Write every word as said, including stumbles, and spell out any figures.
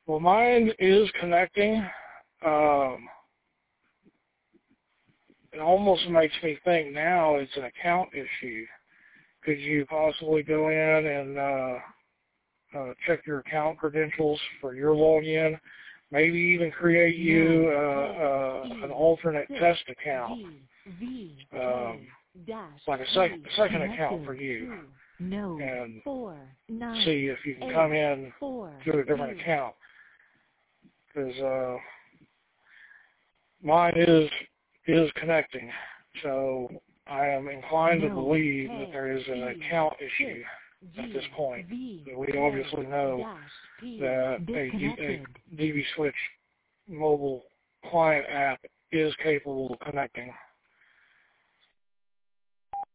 Well, mine is connecting. Um, it almost makes me think now it's an account issue. Could you possibly go in and uh, uh, check your account credentials for your login? Maybe even create you uh, uh, an alternate test account, um, like a, sec- a second account for you, and see if you can come in through a different account. Because uh, mine is is connecting, so I am inclined to believe that there is an account issue at this point. But we obviously know that a, a D V Switch mobile client app is capable of connecting.